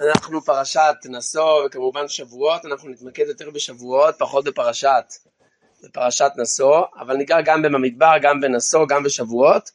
אנחנו פרשת נשוא וכמובן שבועות, אנחנו נתמקד יותר בשבועות, פחות בפרשת נשוא, אבל ניגע גם במדבר, גם בנשוא, גם בשבועות.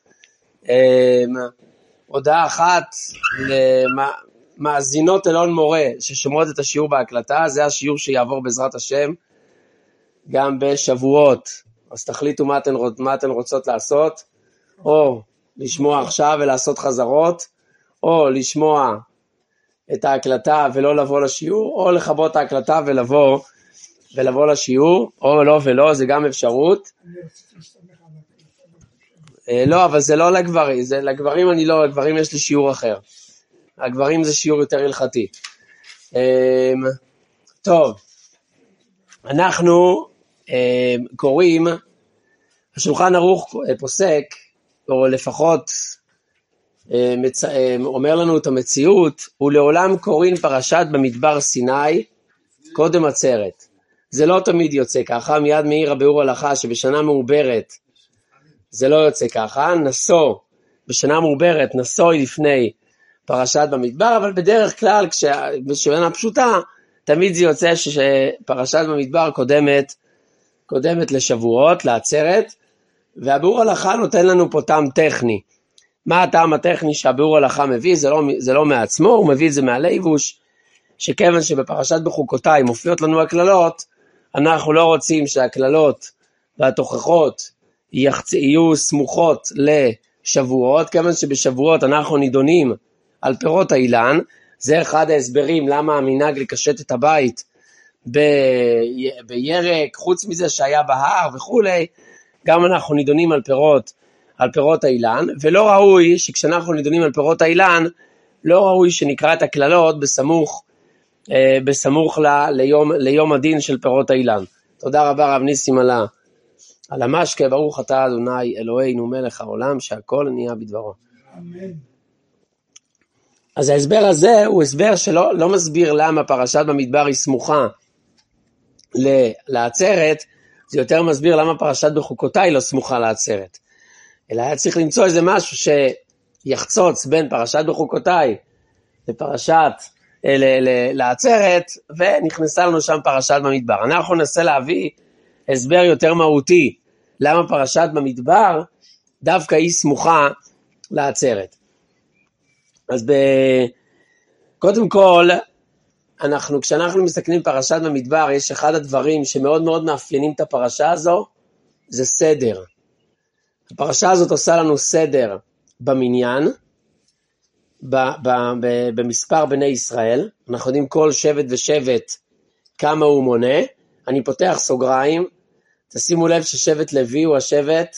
הודעה אחת למאזינות אלון מורה ששומעות את השיעור בהקלטה, זה השיעור שיעבור בעזרת השם גם בשבועות, אז תחליטו מה אתן רוצות לעשות, או לשמוע עכשיו ולעשות חזרות, או לשמוע את ההקלטה ולא לבוא לשיעור, או לחבות את ההקלטה ולבוא לשיעור, או לא ולא, זה גם אפשרות. לא, אבל זה לא לגברים, זה לגברים אני לא, לגברים יש לי שיעור אחר. הגברים זה שיעור יותר הלכתי. טוב, אנחנו קוראים, השולחן ערוך פוסק, או לפחות אומר לנו את המציאות, ולעולם קוראים פרשת במדבר סיני קודם עצרת. זה לא תמיד יוצא ככה, מיד מעיר הביאור הלכה שבשנה מעוברת זה לא יוצא ככה, נשוא בשנה מעוברת, נשוא היא לפני פרשת במדבר, אבל בדרך כלל בשנה פשוטה תמיד זה יוצא שפרשת במדבר קודמת לשבועות, לעצרת, והביאור הלכה נותן לנו פה טעם טכני. מה הטעם הטכני שהביאור הלכה מביא? זה לא מעצמו, הוא מביא את זה מהלייבוש, שכיוון שבפרשת בחוקותיי מופיעות לנו הכללות, אנחנו לא רוצים שהכללות והתוכחות יהיו סמוכות לשבועות, כיוון שבשבועות אנחנו נידונים על פירות האילן, זה אחד ההסברים למה המנהג לקשט את הבית בירק, חוץ מזה שהיה בהר וכולי, גם אנחנו נידונים על פירות האילן, ולא ראוי שכשאנחנו נידונים על פירות האילן, לא ראוי שנקרא את הכללות בסמוך ליום הדין של פירות האילן. תודה רבה רב ניסים על המשקה, ברוך אתה אדוני אלוהינו מלך העולם, שהכל נהיה בדברו. אמן. אז ההסבר הזה הוא הסבר שלא מסביר למה פרשת במדבר היא סמוכה לעצרת, זה יותר מסביר למה פרשת בחוקותיי לא סמוכה לעצרת. אלא היה צריך למצוא איזה משהו שיחצוץ בין פרשת בחוקותיי לעצרת, ונכנסה לנו שם פרשת במדבר. אנחנו ננסה להביא הסבר יותר מהותי למה פרשת במדבר דווקא היא סמוכה לעצרת. אז קודם כל, כשאנחנו מסתכלים פרשת במדבר, יש אחד הדברים שמאוד מאוד מאפיינים את הפרשה הזו, זה סדר. הפרשה הזאת עושה לנו סדר במניין, במספר בני ישראל. אנחנו יודעים כל שבט ושבט כמה הוא מונה. אני פותח סוגריים, תשימו לב ששבט לוי הוא השבט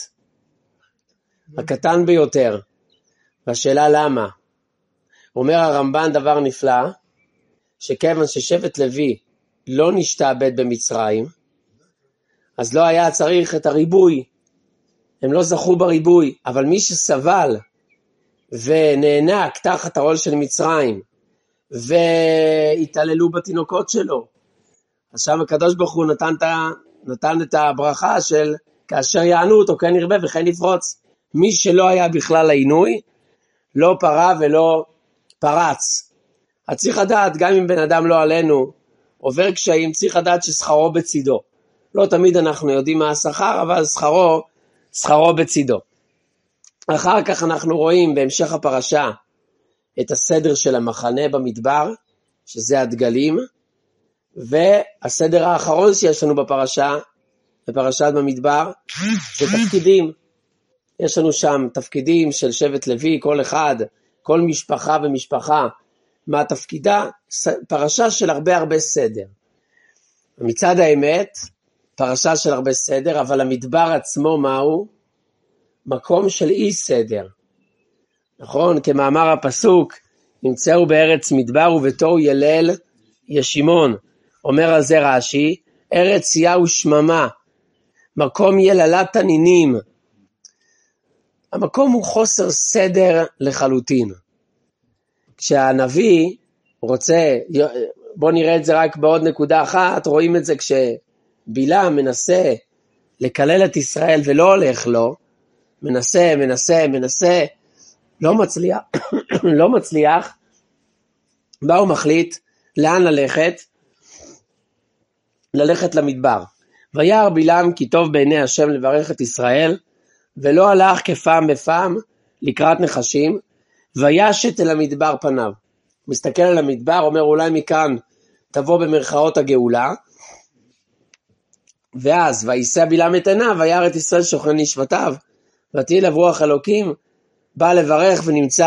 הקטן ביותר. והשאלה למה? אומר הרמב"ן דבר נפלא, שכיוון ששבט לוי לא נשתעבד במצרים, אז לא היה צריך את הריבוי, הם לא זכו בריבוי, אבל מי שסבל ונענק תחת העול של מצרים, והתעללו בתינוקות שלו, אז שם הקדוש ברוך הוא נתן את הברכה של כאשר יענו אותו כן ירבה וכן יפרוץ. מי שלא היה בכלל העינוי, לא פרה ולא פרץ. אז צריך לדעת, גם אם בן אדם לא עלינו עובר קשיים, צריך לדעת ששכרו בצידו. לא תמיד אנחנו יודעים מה השכר, אבל שכרו בצידו. אחר כך אנחנו רואים בהמשך הפרשה את הסדר של המחנה במדבר, שזה הדגלים, והסדר האחרון שיש לנו בפרשת במדבר, זה תפקידים. יש לנו שם תפקידים של שבט לוי, כל אחד, כל משפחה ומשפחה, מה תפקידה? פרשה של הרבה סדר. מצד האמת, פרשה של הרבה סדר, אבל המדבר עצמו מהו? מקום של אי סדר. נכון? כמאמר הפסוק, נמצאו בארץ מדבר ובתוהו ילל ישימון. אומר על זה רש"י, ארץ צייה ושממה, מקום יללת תנינים. המקום הוא חוסר סדר לחלוטין. כשהנביא רוצה, בוא נראה את זה רק בעוד נקודה אחת, רואים את זה כשבלעם מנסה לקלל את ישראל ולא הולך לו, מנסה, לא מצליח, מה הוא מחליט? לאן ללכת? ללכת למדבר. וירא בלעם כי טוב בעיני השם לברך את ישראל, ולא הלך כפעם בפעם לקראת נחשים, וישת אל המדבר פניו. מסתכל על המדבר, אומר אולי מכאן תבוא במרכאות הגאולה, ואז וישא בלעם את עיניו, וירא את ישראל שוכן לשבטיו, ותהי אליו רוח אלוקים, בא לברך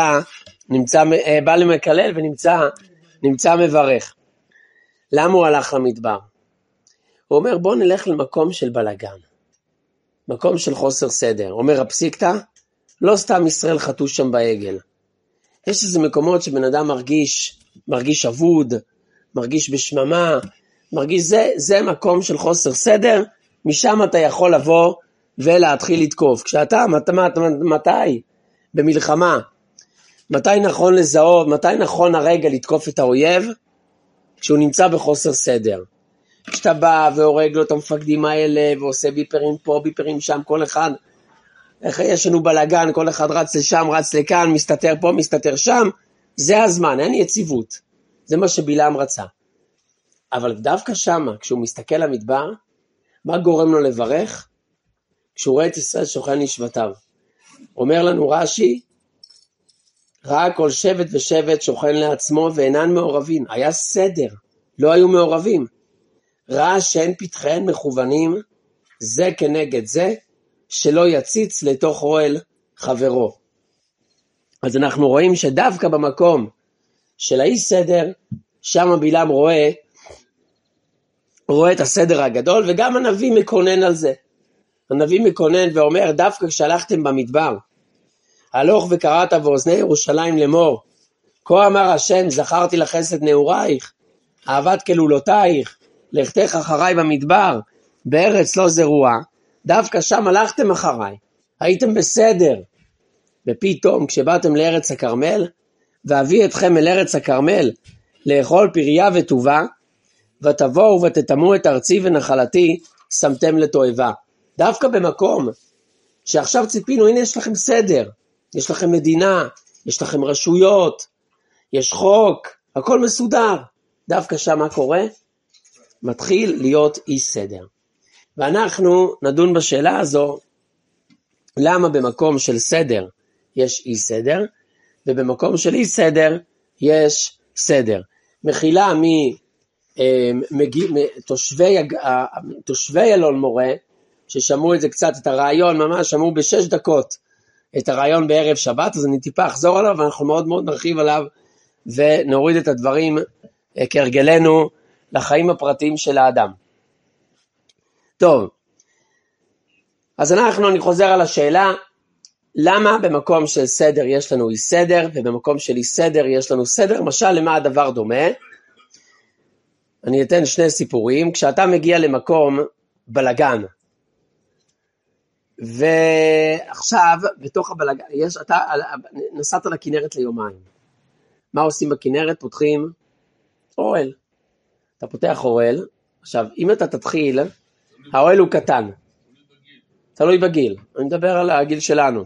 בא למקלל ונמצא מברך. למה הוא הלך למדבר? הוא אומר בוא נלך למקום של בלגן, מקום של חוסר סדר. אומר הפסיקתא, לא סתם ישראל חטאו שם בעגל. יש איזה מקומות שבן אדם מרגיש אבוד, מרגיש בשממה, זה מקום של חוסר סדר, משם אתה יכול לבוא ולהתחיל לתקוף. כשאתה, מתי? במלחמה. מתי נכון לזהות, מתי נכון הרגע לתקוף את האויב? כשהוא נמצא בחוסר סדר. כשאתה בא והורג לו את המפקדים האלה, ועושה ביפרים פה, ביפרים שם, כל אחד, יש לנו בלגן, כל אחד רץ לשם, רץ לכאן, מסתתר פה, מסתתר שם, זה הזמן, אין יציבות. זה מה שבלעם רצה. אבל דווקא שם, כשהוא מסתכל למדבר, מה גורם לו לברך? כשהוא רואה את ישראל שוכן לשבטיו. אומר לנו רש"י, ראה כל שבט ושבט שוכן לעצמו ואינן מעורבים. היה סדר, לא היו מעורבים. ראה שאין פתחיהן מכוונים, זה כנגד זה, שלא יציץ לתוך אוהל חברו. אז אנחנו רואים שדווקא במקום של האי סדר, שם בלעם רואה את הסדר הגדול, וגם הנביא מקונן על זה. הנביא מקונן ואומר, דווקא כשהלכתם במדבר, הלוך וקראת באוזני ירושלים לאמור, כה אמר השם, זכרתי לחסד נעורייך, אהבת כלולותייך, לכתך אחריי במדבר, בארץ לא זרועה, דווקא שם הלכתם אחריי, הייתם בסדר. ופתאום כשבאתם לארץ הכרמל, ואביא אתכם אל ארץ הכרמל, לאכול פריה וטובה, ותבואו ותתמו את ארצי ונחלתי, שמתם לתועבה. דווקא במקום שעכשיו ציפינו, הנה יש לכם סדר, יש לכם מדינה, יש לכם רשויות, יש חוק, הכל מסודר. דווקא שם מה קורה? מתחיל להיות אי סדר. ואנחנו נדון בשאלה הזו, למה במקום של סדר יש אי סדר, ובמקום של אי סדר יש סדר. מחילה תושבי אלון מורה, ששמעו את זה קצת, את הרעיון, ממש שמעו ב6 דקות את הרעיון בערב שבת, אז אני טיפה אחזור עליו, ואנחנו מאוד מאוד נרחיב עליו, ונוריד את הדברים כהרגלנו לחיים הפרטיים של האדם. טוב, אז אני חוזר על השאלה, למה במקום של סדר יש לנו אי סדר, ובמקום של אי סדר יש לנו סדר? משל למה הדבר דומה? אני אתן 2 סיפורים. כשאתה מגיע למקום בלגן, ועכשיו בתוך הבלגן, אתה נסעת לכנרת ליומיים. מה עושים בכנרת? פותחים אוהל. אתה פותח אוהל. עכשיו, אם אתה תתחיל, האוהל הוא קטן. תלוי בגיל. אני מדבר על הגיל שלנו.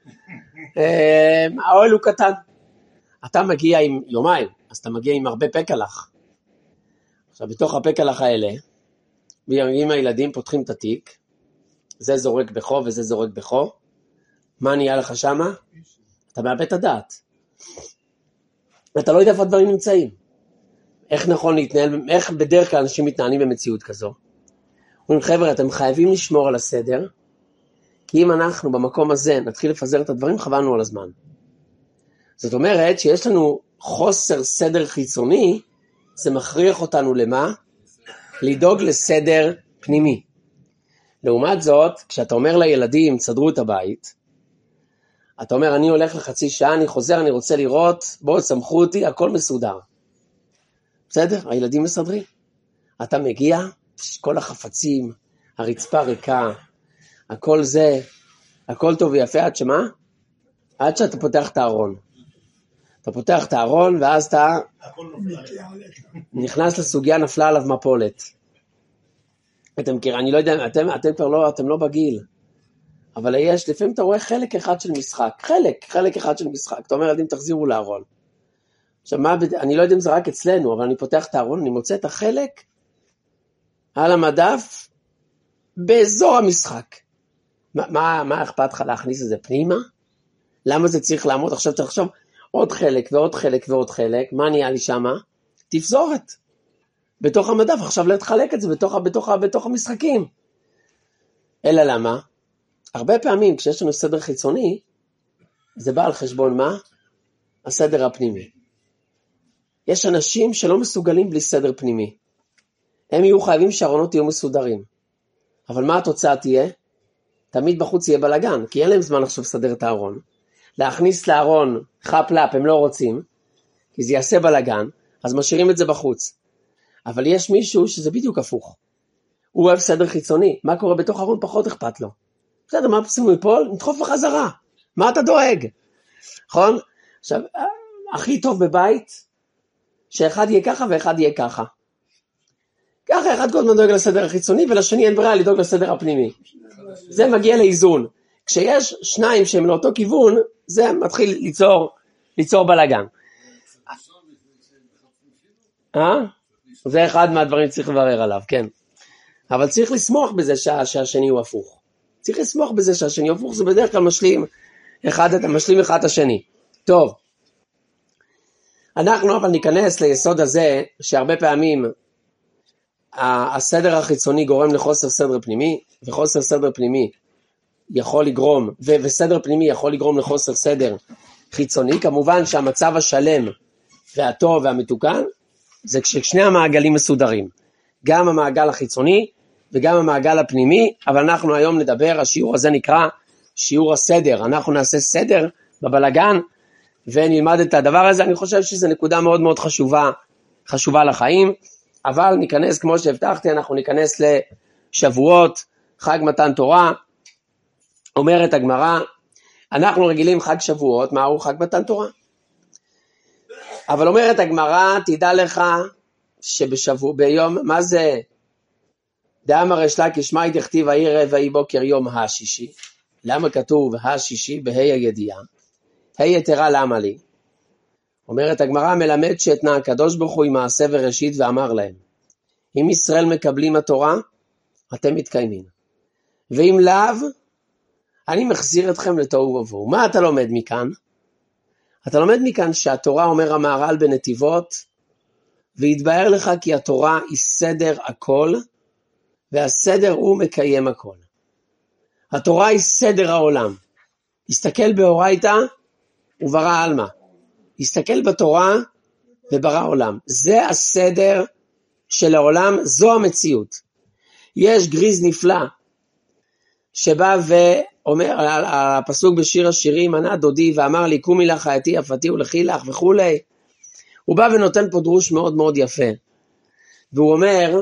האוהל הוא קטן. אתה מגיע עם יומיים, אז אתה מגיע עם הרבה פקלח. עכשיו, בתוך הפקלח האלה, עם הילדים פותחים את התיק, זה זורק בכו וזה זורק בכו. מה נהיה לך שמה? אתה מאבד את הדעת. ואתה לא יודע איפה הדברים נמצאים. איך נכון להתנהל, איך בדרך כלל אנשים מתנהלים במציאות כזו. אומרים, חבר'ה, אתם חייבים לשמור על הסדר, כי אם אנחנו במקום הזה נתחיל לפזר את הדברים, חבלנו על הזמן. זאת אומרת שיש לנו חוסר סדר חיצוני, זה מכריח אותנו למה? לדאוג לסדר פנימי. לעומת זאת, כשאתה אומר לילדים, תסדרו את הבית, אתה אומר, אני הולך לחצי שעה, אני חוזר, אני רוצה לראות, בואו סמכו אותי, הכל מסודר. בסדר? הילדים מסדרים. אתה מגיע, כל החפצים, הרצפה ריקה, הכל זה, הכל טוב ויפה, עד שמה? עד שאתה פותח את הארון. אתה פותח את הארון, ואז אתה נכנס לסוגיה, נפלה עליו מפולת. אתם מכירים, אני לא יודע, אתם כבר לא, אתם לא בגיל. אבל לפעמים אתה רואה חלק אחד של משחק, חלק אחד של משחק. אתה אומר, ילדים, תחזירו לארון. עכשיו, אני לא יודע אם זה רק אצלנו, אבל אני פותח את הארון, אני מוצא את החלק על המדף באזור המשחק. מה אכפת לך להכניס את זה פנימה? למה זה צריך לעמוד? עכשיו תחשוב, עוד חלק ועוד חלק ועוד חלק, מה נהיה לי שמה? תפזורת. בתוך המדף, עכשיו להתחלק את זה בתוך המשחקים. אלא למה? הרבה פעמים כשיש לנו סדר חיצוני, זה בא על חשבון מה? הסדר הפנימי. יש אנשים שלא מסוגלים בלי סדר פנימי. הם יהיו חייבים שהארונות יהיו מסודרים. אבל מה התוצאה תהיה? תמיד בחוץ יהיה בלגן, כי אין להם זמן עכשיו לסדר את הארון. להכניס לארון חפלאפ, הם לא רוצים, כי זה יעשה בלגן, אז משאירים את זה בחוץ. אבל יש מישהו שזה בדיוק הפוך. הוא אוהב סדר חיצוני. מה קורה בתוך הארון? פחות אכפת לו. בסדר, מה פסימו מפול? נדחוף בחזרה. מה אתה דואג? נכון? עכשיו, הכי טוב בבית, שאחד יהיה ככה ואחד יהיה ככה. ככה אחד כל הזמן דואג לסדר החיצוני, ולשני אין ברירה לדאוג לסדר הפנימי. זה מגיע לאיזון. כשיש שניים שהם לאותו כיוון, זה מתחיל ליצור בלגן. זה אחד מהדברים שצריך לברר עליו, כן. אבל צריך לסמוך בזה שהשני הוא הפוך. צריך לסמוך בזה שהשני הוא הפוך, זה בדרך כלל משלים אחד את השני. טוב. אנחנו אבל ניכנס ליסוד הזה, שהרבה פעמים הסדר החיצוני גורם לחוסר סדר פנימי, וחוסר סדר פנימי יכול לגרום, וסדר פנימי יכול לגרום לחוסר סדר חיצוני. כמובן שהמצב השלם והטוב והמתוקן, זה כששני המעגלים מסודרים. גם המעגל החיצוני וגם המעגל הפנימי, אבל אנחנו היום נדבר, השיעור הזה נקרא שיעור הסדר. אנחנו נעשה סדר בבלגן, ונלמד את הדבר הזה. אני חושב שזו נקודה מאוד מאוד חשובה לחיים, אבל ניכנס, כמו שהבטחתי, אנחנו ניכנס לשבועות, חג מתן תורה. אומרת הגמרא, אנחנו רגילים חג שבועות, מהו חג מתן תורה? אבל אומרת הגמרא, תדע לך ביום, מה זה? דאמר ריש לקיש מאי דכתיב ויהי ויהי בוקר יום השישי. למה כתוב השישי בה"א הידיעה? ה' יתרה למה לי? אומרת הגמרא, מלמד שהתנה הקדוש ברוך הוא עם מעשה וראשית ואמר להם, אם ישראל מקבלים התורה, אתם מתקיימים. ואם לאו, אני מחזיר אתכם לתוהו ובוהו. מה אתה לומד מכאן? אתה לומד מכאן שהתורה, אומר המהר"ל בנתיבות, והתבהר לך כי התורה היא סדר הכל, והסדר הוא מקיים הכל. התורה היא סדר העולם. הסתכל באורייתא וברא עלמא. הסתכל בתורה וברא עולם. זה הסדר של העולם, זו המציאות. יש גריז נפלא, שבא ואומר, על הפסוק בשיר השירים, ענה דודי ואמר לי, קומי לך חייתי יפתי ולכי לך וכו'. הוא בא ונותן פה דרוש מאוד מאוד יפה. והוא אומר,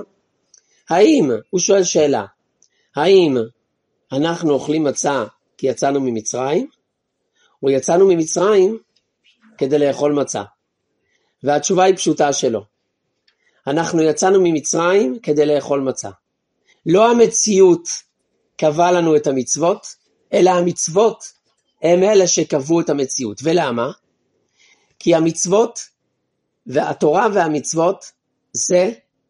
הוא שואל שאלה, האם אנחנו אוכלים מצה כי יצאנו ממצרים, או יצאנו ממצרים כדי לאכול מצה? והתשובה היא פשוטה שלו. אנחנו יצאנו ממצרים כדי לאכול מצה. לא המציאות קבעה לנו את המצוות, אלא המצוות הם אלה שקבעו את המציאות. ולמה? כי המצוות והתורה והמצוות זה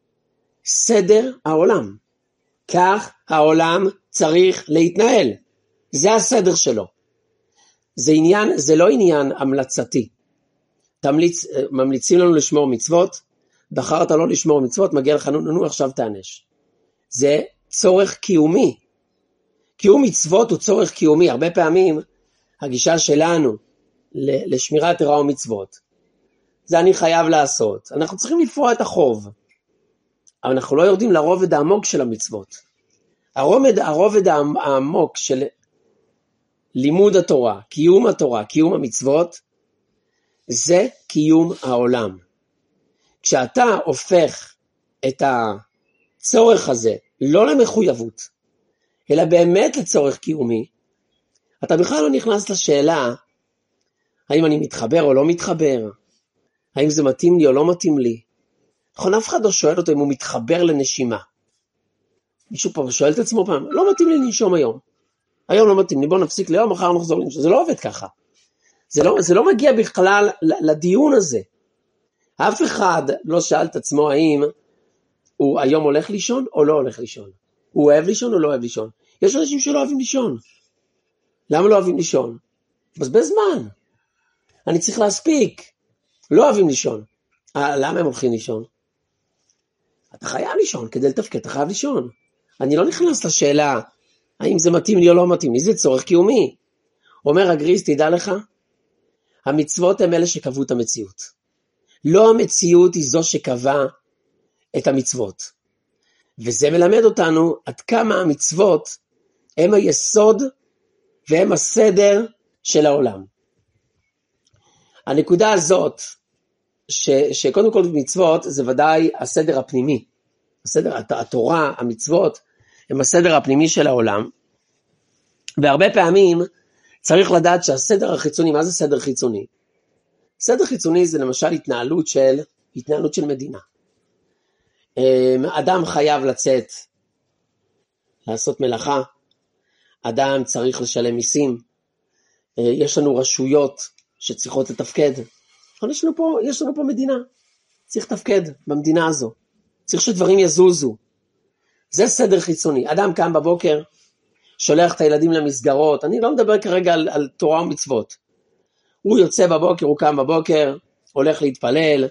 סדר העולם. כך העולם צריך להתנהל. זה הסדר שלו. זה לא עניין המלצתי. ממליצים לנו לשמור מצוות, בחרת לא לשמור מצוות, מגיע לך נו עכשיו תענש. זה צורך קיומי. קיום מצוות הוא צורך קיומי. הרבה פעמים הגישה שלנו לשמירת תורה ומצוות, זה אני חייב לעשות. אנחנו צריכים לפרוע את החוב. אבל אנחנו לא יורדים לרובד העמוק של המצוות. הרובד העמוק של לימוד התורה, קיום המצוות, זה קיום העולם. כשאתה הופך את הצורך הזה לא למחויבות, אלא באמת לצורך קיומי, אתה בכלל לא נכנס לשאלה, האם אני מתחבר או לא מתחבר, האם זה מתאים לי או לא מתאים לי. נכון, אף אחד לא שואל אותו אם הוא מתחבר לנשימה. מישהו פה שואל את עצמו פעם, לא מתאים לי לנשום היום. היום לא מתאים לי, בוא נפסיק ליום, מחר נחזור לנשום. זה לא עובד ככה. זה לא מגיע בכלל לדיון הזה. אף אחד לא שאל את עצמו האם הוא היום הולך לישון או לא הולך לישון. הוא אוהב לישון או לא אוהב לישון. יש אנשים שלא אוהבים לישון. למה לא אוהבים לישון? בזבז זמן. אני צריך להספיק. לא אוהבים לישון. למה הם הולכים לישון? אתה חייב לישון, כדי לתפקד אתה חייב לישון. אני לא נכנס לשאלה, האם זה מתאים לי או לא מתאים לי, זה צורך קיומי. אומר הגריס, תדע לך, המצוות הם אלה שקבעו את המציאות. לא המציאות היא זו שקבעה את המצוות. וזה מלמד אותנו עד כמה המצוות הם היסוד והם הסדר של העולם. הנקודה הזאת, שקודם כל מצוות זה ודאי הסדר הפנימי. הסדר, התורה, המצוות, הם הסדר הפנימי של העולם. והרבה פעמים צריך לדעת שהסדר החיצוני, מה זה סדר חיצוני? סדר חיצוני זה למשל התנהלות של מדינה. אדם חייב לצאת, לעשות מלאכה, אדם צריך לשלם מיסים, יש לנו רשויות שצריכות לתפקד, יש לנו פה מדינה, צריך לתפקד במדינה הזו, צריך שדברים יזוזו, זה סדר חיצוני. אדם קם בבוקר, שולח את הילדים למסגרות, אני לא מדבר כרגע על תורה ומצוות, הוא יוצא בבוקר, הוא קם בבוקר, הולך להתפלל,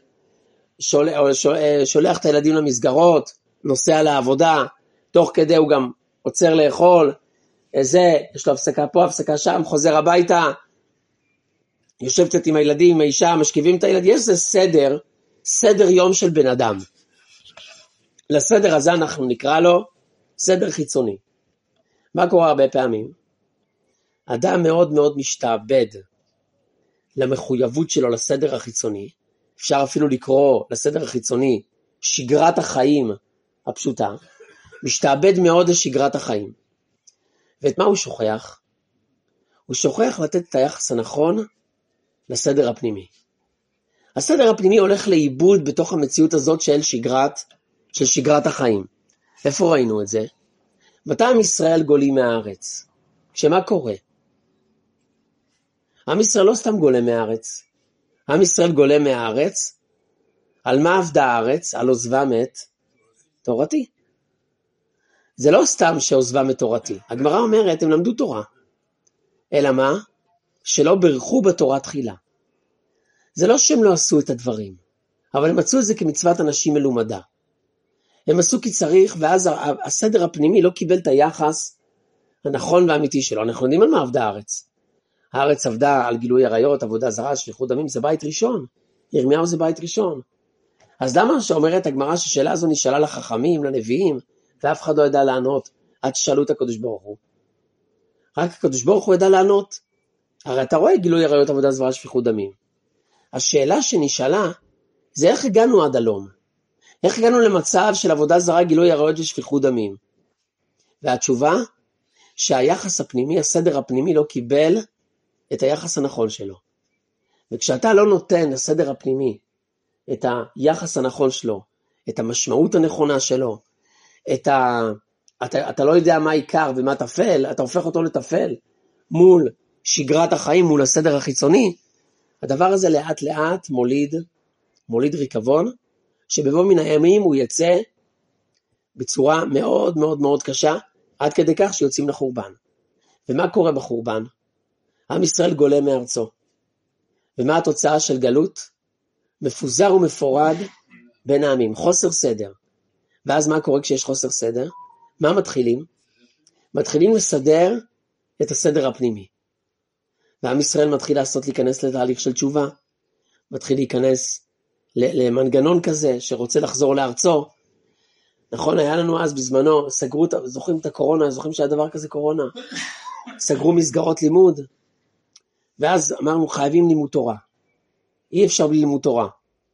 שולח את הילדים למסגרות, נוסע לעבודה, תוך כדי הוא גם עוצר לאכול, יש לו הפסקה פה, הפסקה שם, חוזר הביתה, יושב קצת עם הילדים, עם האישה, משכיבים את הילדים, יש זה סדר יום של בן אדם. לסדר הזה אנחנו נקרא לו סדר חיצוני. מה קורה הרבה פעמים? אדם מאוד מאוד משתעבד למחויבות שלו לסדר החיצוני, אפשר אפילו לקרוא לסדר החיצוני שגרת החיים הפשוטה, משתעבד מאוד לשגרת החיים. ואת מה הוא שוכח? הוא שוכח לתת את היחס הנכון לסדר הפנימי. הסדר הפנימי הולך לאיבוד בתוך המציאות הזאת של שגרת החיים. איפה ראינו את זה? מתי עם ישראל גולים מהארץ? כשמה קורה? עם ישראל לא סתם גולה מהארץ. עם ישראל גולה מהארץ, על מה עבדה הארץ? על עוזבם את תורתי. זה לא סתם שעוזבם את תורתי. הגמרא אומרת, הם למדו תורה. אלא מה? שלא ברכו בתורה תחילה. זה לא שהם לא עשו את הדברים, אבל הם מצאו את זה כמצוות אנשים מלומדה. הם עשו כי צריך, ואז הסדר הפנימי לא קיבל את היחס הנכון והאמיתי שלו. אנחנו יודעים על מה עבדה הארץ. הארץ עבדה על גילוי עריות, עבודה זרה, שפיכות דמים, זה בית ראשון. ירמיהו זה בית ראשון. אז למה שאומרת הגמרא ששאלה הזו נשאלה לחכמים, לנביאים, ואף אחד לא ידע לענות, עד ששאלו את הקדוש ברוך הוא? רק הקדוש ברוך הוא ידע לענות. הרי אתה רואה גילוי עריות, עבודה זרה, שפיכות דמים. השאלה שנשאלה, זה איך הגענו עד הלום? איך הגענו למצב של עבודה זרה, גילוי עריות ושפיכות דמים? והתשובה, שהיחס הפנימי, הסדר הפנימי לא קיבל את היחס הנכון שלו. וכשאתה לא נותן לסדר הפנימי את היחס הנכון שלו, את המשמעות הנכונה שלו, אתה לא יודע מה עיקר ומה תפל, אתה הופך אותו לתפל מול שגרת החיים, מול הסדר החיצוני, הדבר הזה לאט לאט מוליד ריקבון, שבבוא מן הימים הוא יצא בצורה מאוד מאוד מאוד קשה, עד כדי כך שיוצאים לחורבן. ומה קורה בחורבן? עם ישראל גולה מארצו. ומה התוצאה של גלות? מפוזר ומפורד בין העמים, חוסר סדר. ואז מה קורה כשיש חוסר סדר? מה מתחילים? מתחילים לסדר את הסדר הפנימי. ועם ישראל מתחיל להיכנס לתהליך של תשובה, מתחיל להיכנס למנגנון כזה שרוצה לחזור לארצו. נכון, היה לנו אז בזמנו, זוכרים את הקורונה, זוכרים שהיה דבר כזה קורונה, סגרו מסגרות לימוד, ואז אמרנו חייבים לימוד תורה, אי אפשר בלי לימוד תורה.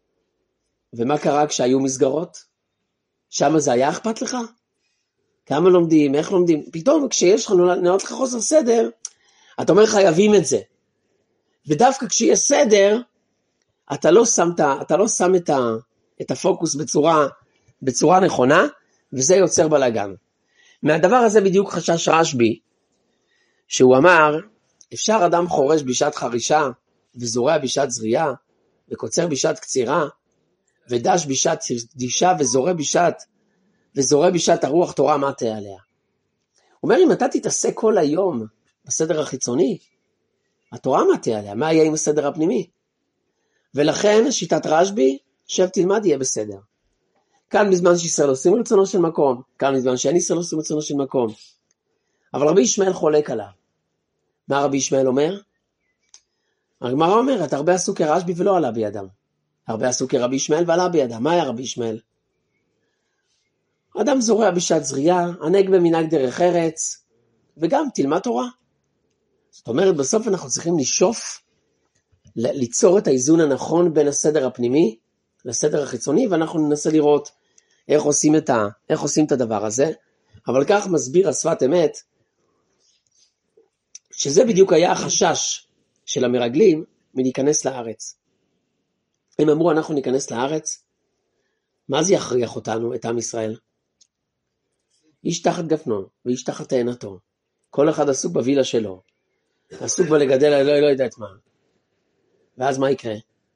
ומה קרה כשהיו מסגרות? שם זה היה אכפת לך? כמה לומדים, איך לומדים? פתאום כשיש לך נראות לך חוסר סדר, אתה אומר חייבים את זה. ודווקא כשיש סדר, אתה לא שם את הפוקוס בצורה נכונה, וזה יוצר בלגן. מהדבר הזה בדיוק חשש רשב"י, שהוא אמר, אפשר אדם חורש בשעת חרישה, וזורע בשעת זריעה, וקוצר בשעת קצירה, ודש בשעת דישה וזורה בשעת הרוח תורה מטה עליה. הוא אומר, אם אתה תתעסק כל היום בסדר החיצוני, התורה מטה עליה, מה יהיה עם הסדר הפנימי? ולכן שיטת רשב"י, שב תלמד יהיה בסדר. כאן בזמן שישראל עושים רצונו של מקום, כאן בזמן שאין ישראל עושים רצונו של מקום. אבל רבי ישמעאל חולק עליו. מה רבי ישמעאל אומר? הגמרא אומרת, הרבה עשו כרשב"י ולא עלה בידם. הרבה עשו כרבי ישמעאל ועלה בידם. מה היה רבי ישמעאל? אדם זורע בשעת זריעה, ענג במנהג דרך ארץ, וגם תלמד תורה. זאת אומרת, בסוף אנחנו צריכים לשאוף, ליצור את האיזון הנכון בין הסדר הפנימי לסדר החיצוני, ואנחנו ננסה לראות איך עושים את הדבר הזה. אבל כך מסביר השפת אמת, שזה בדיוק היה החשש של המרגלים מלהיכנס לארץ. הם אמרו, אנחנו ניכנס לארץ, מה זה יכריח אותנו, את עם ישראל? איש תחת גפנו, ואיש תחת תאנתו. כל אחד עסוק בווילה שלו. עסוק בלגדל, לא יודעת מה. ואז מה יקרה?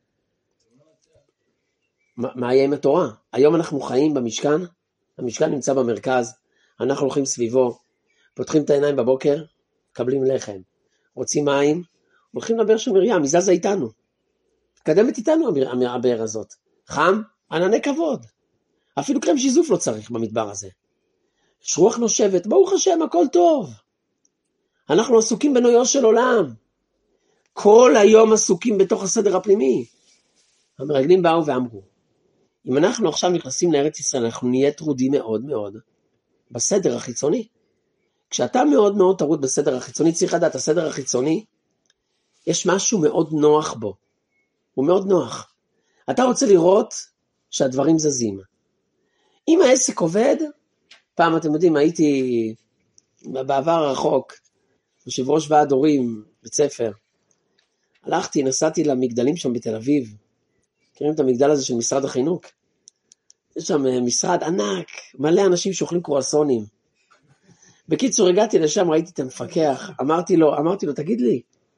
מה יהיה עם התורה? היום אנחנו חיים במשכן, המשכן נמצא במרכז, אנחנו הולכים סביבו, פותחים את העיניים בבוקר, קבלים לחם, רוצים מים, הולכים לבאר של מרים, היא זזה איתנו. מתקדמת איתנו הבאר הזאת. חם, ענני כבוד. אפילו קרם שיזוף לא צריך במדבר הזה. יש רוח נושבת, ברוך השם, הכל טוב. אנחנו עסוקים בנויו של עולם. כל היום עסוקים בתוך הסדר הפנימי. המרגלים באו ואמרו, אם אנחנו עכשיו נכנסים לארץ ישראל, אנחנו נהיה טרודים מאוד מאוד בסדר החיצוני. כשאתה מאוד מאוד טרוד בסדר החיצוני, צריך לדעת, הסדר החיצוני, יש משהו מאוד נוח בו. הוא מאוד נוח. אתה רוצה לראות שהדברים זזים. אם העסק עובד, פעם אתם יודעים, הייתי בעבר הרחוק, יושב ראש ועד הורים, בית ספר, נסעתי למגדלים שם בתל אביב, מכירים את המגדל הזה של משרד החינוך? יש שם משרד ענק, מלא אנשים שאוכלים קרואסונים. בקיצור, הגעתי לשם, ראיתי את המפקח, אמרתי לו, תגיד לי,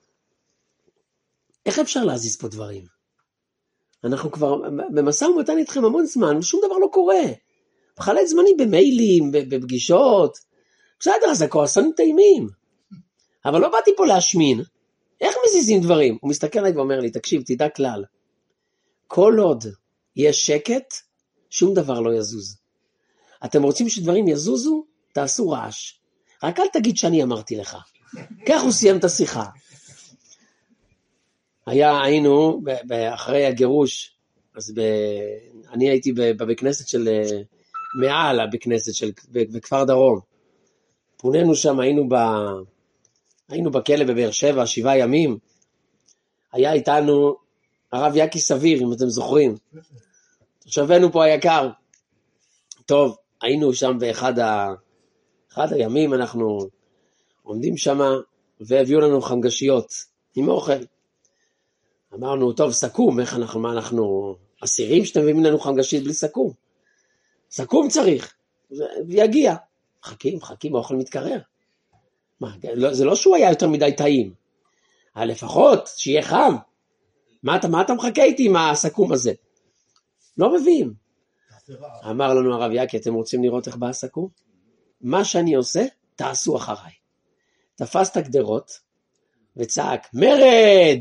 איך אפשר להזיז פה דברים? אנחנו כבר במשא ומתן איתכם המון זמן, ושום דבר לא קורה. בחלט זמנים במיילים, בפגישות. בסדר, אז הקרואסונים טעימים. אבל לא באתי פה להשמין. איך מזיזים דברים? הוא מסתכל עליי ואומר לי, תקשיב, תדע כלל. כל עוד יש שקט, שום דבר לא יזוז. אתם רוצים שדברים יזוזו? תעשו רעש. רק אל תגיד שאני אמרתי לך. כך הוא סיים את השיחה. היינו אחרי הגירוש, אז אני הייתי בכנסת של מעל, בכנסת של בכפר דרום. פוננו שם, היינו בכלא בבאר שבע, 7 ימים. היה איתנו הרב יקי סביר, אם אתם זוכרים. תושבנו פה היקר. טוב, היינו שם באחד הימים, אנחנו עומדים שם, והביאו לנו חמגשיות עם אוכל. אמרנו, טוב, סכום, מה אנחנו אסירים שאתם מביאים לנו חמגשית בלי סכום? סכום צריך, ויגיע. מחכים, האוכל מתקרר. זה לא שהוא היה יותר מדי טעים. לפחות, שיהיה חם. מה אתה מחכה איתי עם הסכום הזה? לא מביאים. אמר לנו הרב יקי, אתם רוצים לראות איך בא הסכום? מה שאני עושה, תעשו אחריי. תפס את הגדרות, וצעק, מרד!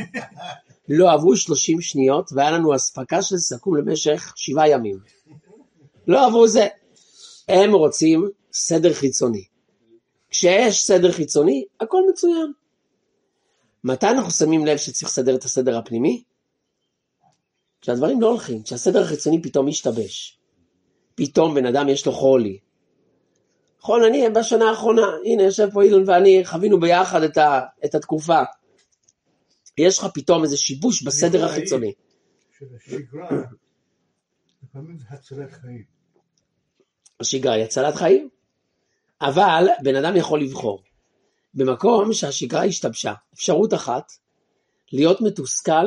לא עברו 30 שניות, והיה לנו הספקה של סכום למשך 7 ימים. לא עברו זה. הם רוצים סדר חיצוני. כשיש סדר חיצוני, הכל מצוין. מתי אנחנו שמים לב שצריך לסדר את הסדר הפנימי? כשהדברים לא הולכים, כשהסדר החיצוני פתאום משתבש. פתאום בן אדם יש לו חולי. נכון, אני בשנה האחרונה, הנה יושב פה אילון ואני, חווינו ביחד את התקופה. יש לך פתאום איזה שיבוש בסדר החיצוני. שבשגרה, לפעמים זה הצלת חיים. השגרה היא הצלת חיים, אבל בן אדם יכול לבחור. במקום שהשגרה השתבשה, אפשרות אחת, להיות מתוסכל,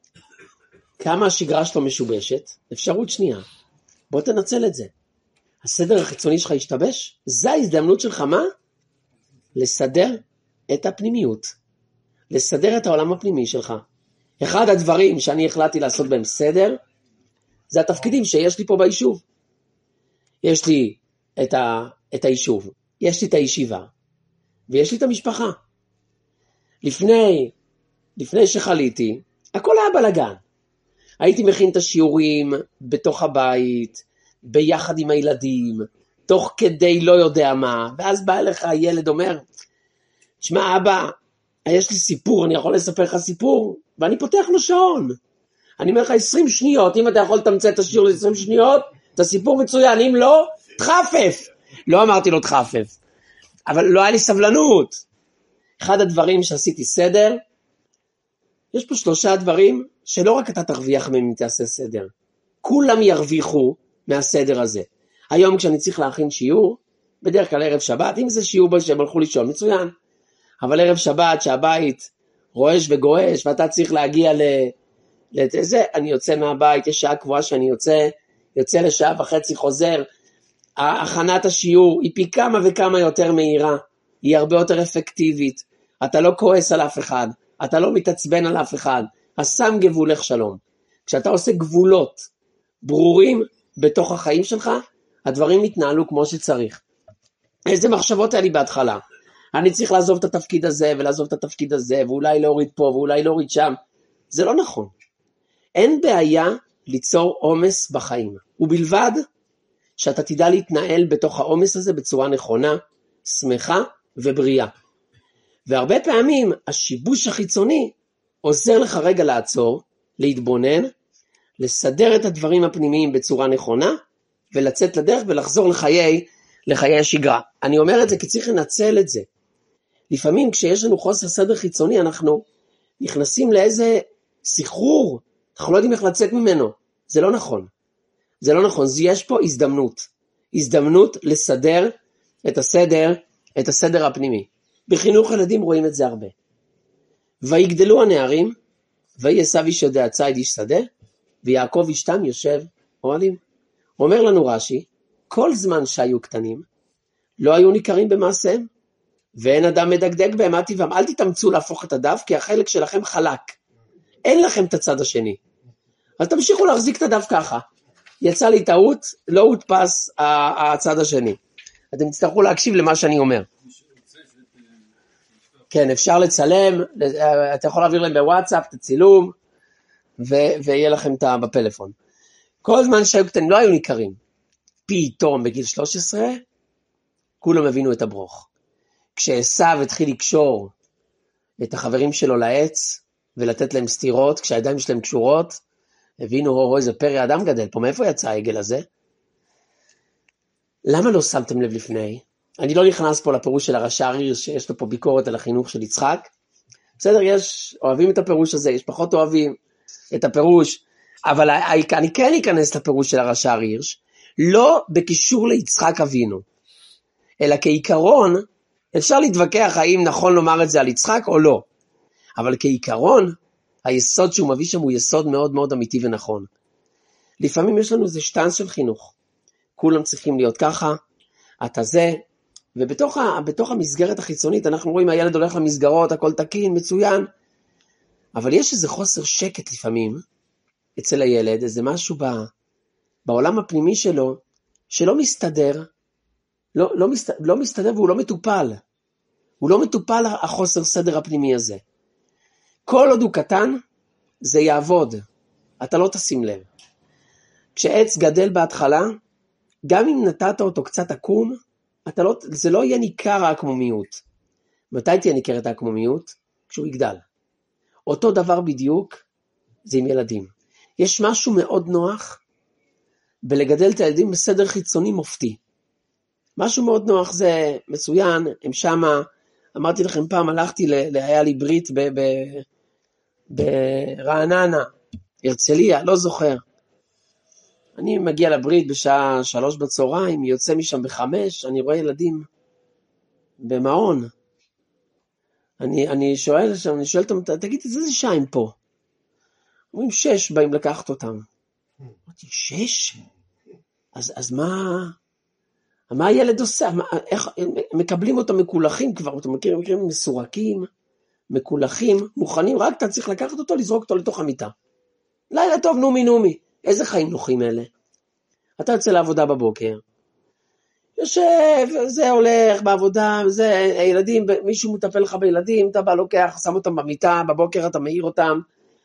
כמה השגרה שלו משובשת, אפשרות שנייה, בוא תנצל את זה. הסדר החיצוני שלך השתבש, זה ההזדמנות שלך מה? לסדר את הפנימיות, לסדר את העולם הפנימי שלך. אחד הדברים שאני החלטתי לעשות בהם סדר, זה התפקידים שיש לי פה ביישוב. יש לי את היישוב, יש לי את הישיבה, ויש לי את המשפחה. לפני שחליתי, הכל היה בלגן. הייתי מכין את השיעורים בתוך הבית, ביחד עם הילדים, תוך כדי לא יודע מה, ואז בא אליך הילד אומר, תשמע אבא, יש לי סיפור, אני יכול לספר לך סיפור, ואני פותח לו שעון. אני אומר לך 20 שניות, אם אתה יכול לתמצא את השיעור ל-20 שניות, את הסיפור מצוין, אם לא, תחפף. לא אמרתי לו תחפף, אבל לא היה לי סבלנות. אחד הדברים שעשיתי סדר, יש פה 3 דברים שלא רק אתה תרוויח מהם אם תעשה סדר. כולם ירוויחו מהסדר הזה. היום כשאני צריך להכין שיעור, בדרך כלל ערב שבת, אם זה שיעור שהם הלכו לישון, מצוין. אבל ערב שבת שהבית רועש וגועש, ואתה צריך להגיע לזה, אני יוצא מהבית, יש שעה קבועה שאני יוצא לשעה וחצי חוזר, הכנת השיעור היא פי כמה וכמה יותר מהירה, היא הרבה יותר אפקטיבית, אתה לא כועס על אף אחד, אתה לא מתעצבן על אף אחד, השם גבולך שלום. כשאתה עושה גבולות ברורים בתוך החיים שלך, הדברים מתנהלו כמו שצריך. איזה מחשבות היה לי בהתחלה? אני צריך לעזוב את התפקיד הזה ולעזוב את התפקיד הזה, ואולי להוריד פה ואולי להוריד שם. זה לא נכון. אין בעיה ליצור עומס בחיים, ובלבד שאתה תדע להתנהל בתוך העומס הזה בצורה נכונה, שמחה ובריאה. והרבה פעמים השיבוש החיצוני עוזר לך רגע לעצור, להתבונן, לסדר את הדברים הפנימיים בצורה נכונה, ולצאת לדרך ולחזור לחיי השגרה. אני אומר את זה כי צריך לנצל את זה. לפעמים כשיש לנו חוסר סדר חיצוני, אנחנו נכנסים לאיזה סחרור, אנחנו לא יודעים איך לצאת ממנו. זה לא נכון. זה לא נכון, יש פה הזדמנות לסדר את הסדר הפנימי. בחינוך ילדים רואים את זה הרבה. ויגדלו הנערים, ויהי עשיו איש יודע ציד איש שדה, ויעקב איש תם יושב אוהלים. אומר לנו רש"י, כל זמן שהיו קטנים, לא היו ניכרים במעשיהם, ואין אדם מדקדק בהם, אל תתאמצו להפוך את הדף, כי החלק שלכם חלק. אין לכם את הצד השני. אז תמשיכו להחזיק את הדף ככה. יצא לי טעות, לא הודפס הצד השני. אתם תצטרכו להקשיב למה שאני אומר. כן, אפשר לצלם, אתה יכול להעביר להם בוואטסאפ, את הצילום, ויהיה לכם בפלאפון. כל זמן שהיו קטנים לא היו ניכרים. פתאום בגיל 13, כולם הבינו את הברוך. כשעשיו התחיל לקשור את החברים שלו לעץ, ולתת להם סתירות, כשהידיים שלהם קשורות, הבינו, איזה פרא אדם גדל פה, מאיפה יצא העגל הזה? למה לא שמתם לב לפני? אני לא נכנס פה לפירוש של הרש"ר הירש, שיש לו פה ביקורת על החינוך של יצחק. בסדר, אוהבים את הפירוש הזה, יש פחות אוהבים את הפירוש, אבל אני כן אכנס לפירוש של הרש"ר הירש, לא בקישור ליצחק אבינו, אלא כעיקרון, אפשר להתווכח האם נכון לומר את זה על יצחק או לא, אבל כעיקרון, היסוד שהוא מביא שם הוא יסוד מאוד מאוד אמיתי ונכון. לפעמים יש לנו איזה שטנץ של חינוך, כולם צריכים להיות ככה, אתה זה, ובתוך המסגרת החיצונית אנחנו רואים הילד הולך למסגרות, הכל תקין, מצוין, אבל יש איזה חוסר שקט לפעמים אצל הילד, איזה משהו בעולם הפנימי שלו, שלא מסתדר, לא מסתדר והוא לא מטופל. הוא לא מטופל החוסר סדר הפנימי הזה. כל עוד הוא קטן, זה יעבוד. אתה לא תשים לב. כשעץ גדל בהתחלה, גם אם נתת אותו קצת עקום, זה לא יהיה ניכר העקמומיות. מתי תהיה ניכרת העקמומיות? כשהוא יגדל. אותו דבר בדיוק, זה עם ילדים. יש משהו מאוד נוח, בלגדל את הילדים בסדר חיצוני מופתי. משהו מאוד נוח, זה מצוין, הם שמה, אמרתי לכם פעם, הלכתי, היה לי ברית ברעננה, הרצליה, לא זוכר. אני מגיע לברית בשעה 3 בצהריים, יוצא משם ב5, אני רואה ילדים במעון. אני שואל אותם, תגיד, איזה שעה הם פה? אומרים 6, באים לקחת אותם. אמרתי, 6? אז מה הילד עושה? איך מקבלים אותם מקולחים כבר, אתם מכירים מסורקים, מקולחים, מוכנים, רק אתה צריך לקחת אותו, לזרוק אותו לתוך המיטה. לילה טוב, נומי. איזה חיים נוחים אלה? אתה יוצא לעבודה בבוקר, יושב, זה הולך בעבודה, זה הילדים, מישהו מטפל לך בילדים, אתה בא לוקח, שם אותם במיטה, בבוקר אתה מעיר אותם,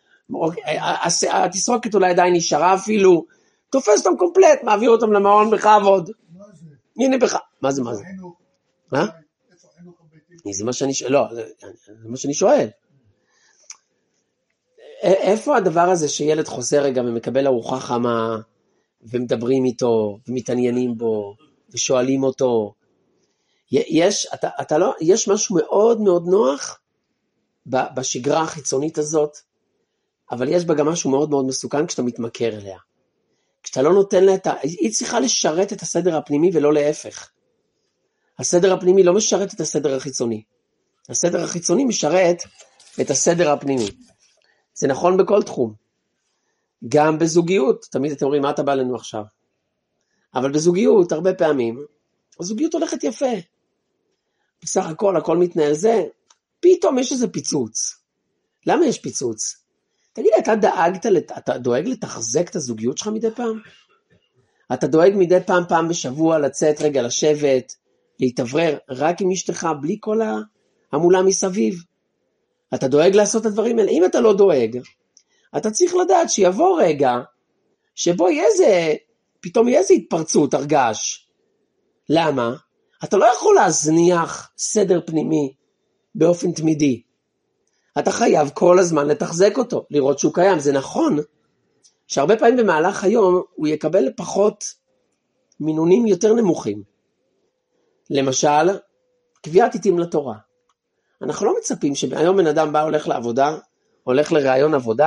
התסרוקת אולי עדיין נשארה אפילו, תופס אותם קומפלט, מעביר אותם למעון בכבוד. מה זה? הנה מה זה? מה? איפה החינוך הביתי? זה מה שאני שואל, לא, זה מה שאני שואל. איפה הדבר הזה שילד חוזר רגע ומקבל ארוחה חמה, ומדברים איתו, ומתעניינים בו, ושואלים אותו, יש משהו מאוד מאוד נוח בשגרה החיצונית הזאת, אבל יש בה גם משהו מאוד מאוד מסוכן כשאתה מתמכר אליה. כשאתה לא נותן לה היא צריכה לשרת את הסדר הפנימי ולא להפך. הסדר הפנימי לא משרת את הסדר החיצוני. הסדר החיצוני משרת את הסדר הפנימי. זה נכון בכל תחום. גם בזוגיות, תמיד אתם אומרים, מה אתה בא לנו עכשיו? אבל בזוגיות, הרבה פעמים, הזוגיות הולכת יפה. בסך הכל מתנהל זה, פתאום יש איזה פיצוץ. למה יש פיצוץ? תגיד, אתה דואג לתחזק את הזוגיות שלך מדי פעם? אתה דואג מדי פעם בשבוע לצאת רגע לשבת, להתאוורר רק עם אשתך, בלי כל המולה מסביב? אתה דואג לעשות את הדברים האלה? אם אתה לא דואג, אתה צריך לדעת שיבוא רגע, שבו פתאום יהיה איזה התפרצות, הרגש. למה? אתה לא יכול להזניח סדר פנימי באופן תמידי. אתה חייב כל הזמן לתחזק אותו, לראות שהוא קיים. זה נכון שהרבה פעמים במהלך היום הוא יקבל פחות מינונים יותר נמוכים. למשל, קביעת עיתים לתורה. אנחנו לא מצפים שהיום בן אדם בא, הולך לעבודה, הולך לראיון עבודה,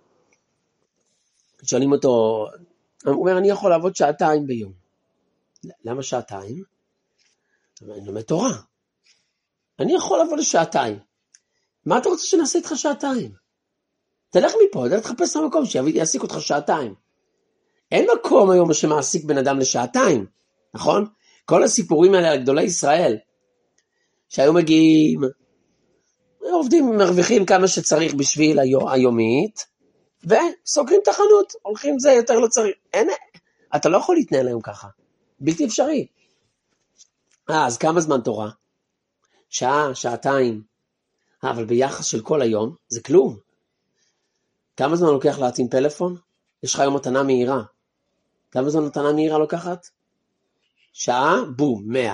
שואלים אותו, הוא אומר, אני יכול לעבוד 2 שעות ביום. למה 2 שעות? אני לומד תורה. אני יכול לעבוד 2 שעות. מה אתה רוצה שנעשה איתך 2 שעות? תלך מפה, תחפש למקום שיעסיק אותך 2 שעות. אין מקום היום שמעסיק בן אדם ל2 שעות, נכון? כל הסיפורים האלה על גדולי ישראל, שהיום מגיעים, עובדים, מרוויחים כמה שצריך בשביל היומית, וסוגרים תחנות, הולכים זה, יותר לא צריך. אתה לא יכול להתנהל היום ככה, בלתי אפשרי. אז כמה זמן תורה? 1 שעה, 2 שעות. אבל ביחס של כל היום, זה כלום. כמה זמן לוקח להטעין פלאפון? יש לך היום מתנה מהירה. כמה זמן מתנה מהירה לוקחת? 1 שעה, בום, 100%.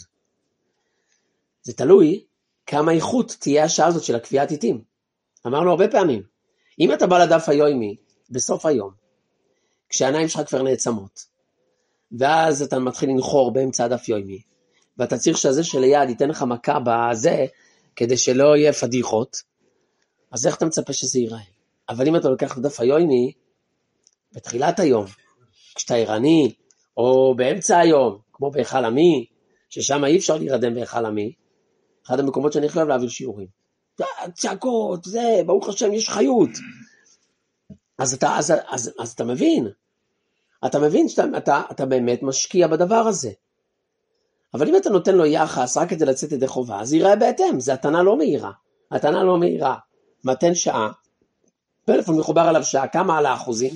זה תלוי כמה איכות תהיה השעה הזאת של הקביעת עיתים. אמרנו הרבה פעמים, אם אתה בא לדף היומי, בסוף היום, כשהעיניים שלך כבר נעצמות, ואז אתה מתחיל לנחור באמצע הדף יומי, ואתה צריך שזה שליד ייתן לך מכה בזה, כדי שלא יהיה פדיחות, אז איך אתה מצפה שזה ייראה? אבל אם אתה לוקח לדף היומי, בתחילת היום, כשאתה ערני, או באמצע היום, כמו בהיכל עמי, ששם אי אפשר להירדם בהיכל עמי, אחד המקומות שאני חייב להעביר שיעורים. צעקות, זה, ברוך השם, יש חיות. אז אתה מבין. אתה מבין שאתה באמת משקיע בדבר הזה. אבל אם אתה נותן לו יחס רק כדי לצאת ידי חובה, אז ייראה בהתאם, זה התנה לא מהירה. התנה לא מהירה. מתן שעה, פלאפון מחובר עליו שעה, כמה על האחוזים?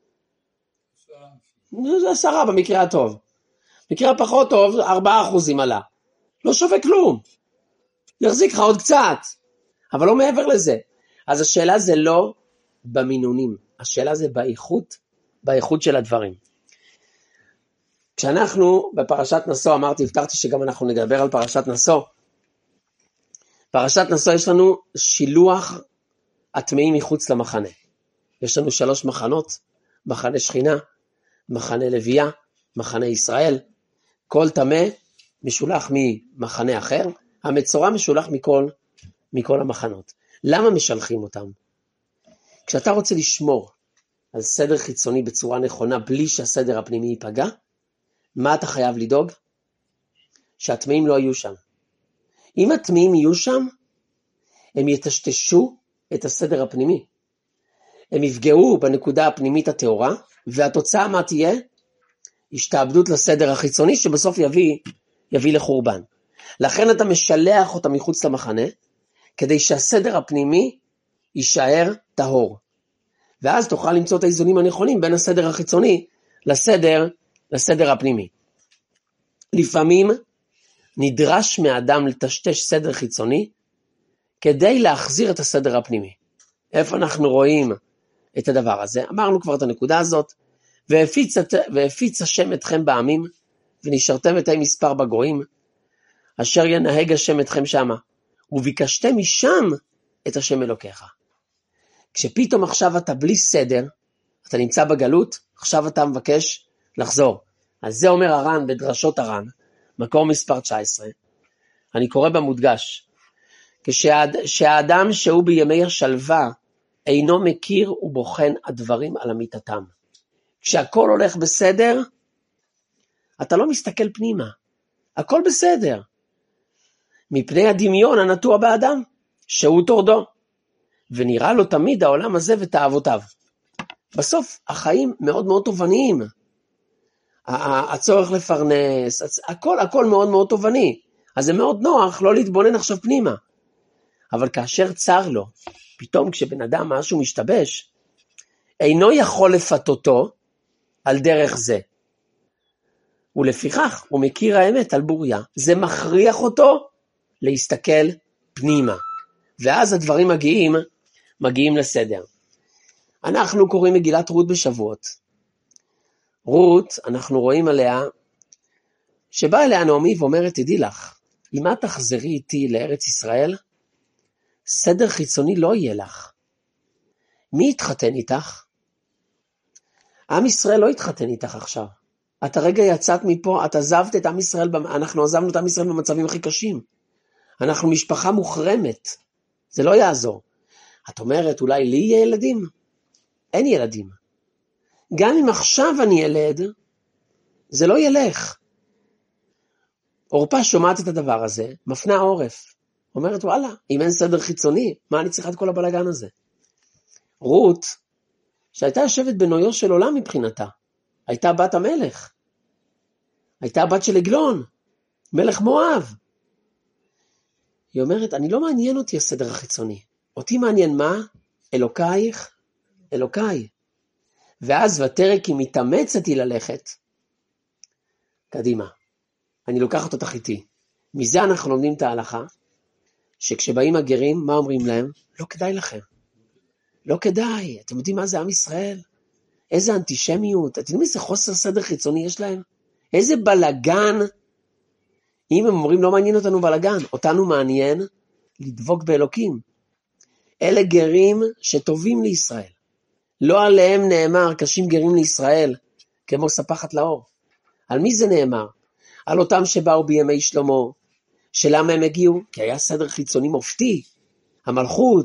זה 10 במקרה הטוב. במקרה הפחות טוב, 4% עלה. לא שווה כלום. יחזיק לך עוד קצת, אבל לא מעבר לזה. אז השאלה זה לא במינונים, השאלה זה באיכות של הדברים. כשאנחנו בפרשת נשוא, הבטחתי שגם אנחנו נדבר על פרשת נשוא. פרשת נשוא יש לנו שילוח הטמאים מחוץ למחנה. יש לנו 3 מחנות, מחנה שכינה, מחנה לוויה, מחנה ישראל. כל טמא משולח ממחנה אחר, המצורע משולח מכל המחנות. למה משלחים אותם? כשאתה רוצה לשמור על סדר חיצוני בצורה נכונה, בלי שהסדר הפנימי ייפגע, מה אתה חייב לדאוג? שהטמאים לא יהיו שם. אם הטמאים יהיו שם, הם יטשטשו את הסדר הפנימי. הם יפגעו בנקודה הפנימית התאורה, והתוצאה מה תהיה? השתעבדות לסדר החיצוני, שבסוף יביא לחורבן. לכן אתה משלח אותה מחוץ למחנה, כדי שהסדר הפנימי יישאר טהור. ואז תוכל למצוא את האיזונים הנכונים בין הסדר החיצוני לסדר הפנימי. לפעמים נדרש מאדם לטשטש סדר חיצוני, כדי להחזיר את הסדר הפנימי. איפה אנחנו רואים את הדבר הזה? אמרנו כבר את הנקודה הזאת, והפיץ השם אתכם בעמים, ונשארתם את מספר בגויים, אשר ינהג השם אתכם שמה, וביקשתם משם את השם אלוקיך. כשפתאום עכשיו אתה בלי סדר, אתה נמצא בגלות, עכשיו אתה מבקש לחזור. אז זה אומר הר"ן בדרשות הר"ן, מקור מספר 19, אני קורא במודגש, כשהאדם שהוא בימי השלווה, אינו מכיר ובוחן הדברים על אמיתתם. כשהכל הולך בסדר, אתה לא מסתכל פנימה, הכל בסדר. מפני הדמיון הנטוע באדם, שהוא תורדו, ונראה לו תמיד העולם הזה ותאוותיו. בסוף החיים מאוד מאוד תובניים, הצורך לפרנס, הכל מאוד מאוד תובני, אז זה מאוד נוח לא להתבונן עכשיו פנימה. אבל כאשר צר לו, פתאום כשבן אדם משהו משתבש, אינו יכול לפתותו על דרך זה. ולפיכך הוא מכיר האמת על בוריה, זה מכריח אותו להסתכל פנימה. ואז הדברים מגיעים לסדר. אנחנו קוראים מגילת רות בשבועות. רות, אנחנו רואים עליה, שבאה אליה נעמי ואומרת, תדעי לך, אם את תחזרי איתי לארץ ישראל, סדר חיצוני לא יהיה לך. מי יתחתן איתך? עם ישראל לא יתחתן איתך עכשיו. את הרגע יצאת מפה, את עזבת את עם ישראל, אנחנו עזבנו את עם ישראל במצבים הכי קשים. אנחנו משפחה מוחרמת, זה לא יעזור. את אומרת, אולי לי יהיה ילדים? אין ילדים. גם אם עכשיו אני ילד, זה לא ילך. אורפה שומעת את הדבר הזה, מפנה עורף. אומרת, וואלה, אם אין סדר חיצוני, מה אני צריכה את כל הבלגן הזה? רות, שהייתה יושבת בנויו של עולם מבחינתה, הייתה בת המלך, הייתה בת של עגלון, מלך מואב. היא אומרת, אני לא מעניין אותי הסדר החיצוני, אותי מעניין מה? אלוקייך, אלוקיי. ואז ותרק היא מתאמצת היא ללכת, קדימה, אני לוקחת אותך איתי. מזה אנחנו לומדים את ההלכה, שכשבאים הגרים, מה אומרים להם? לא כדאי לכם. לא כדאי. אתם יודעים מה זה עם ישראל? איזה אנטישמיות. אתם יודעים איזה חוסר סדר חיצוני יש להם? איזה בלגן. אם הם אומרים לא מעניין אותנו בלגן, אותנו מעניין לדבוק באלוקים. אלה גרים שטובים לישראל. לא עליהם נאמר קשים גרים לישראל, כמו ספחת לאור. על מי זה נאמר? על אותם שבאו בימי שלמה, שלמה הם הגיעו? כי היה סדר חיצוני מופתי, המלכות,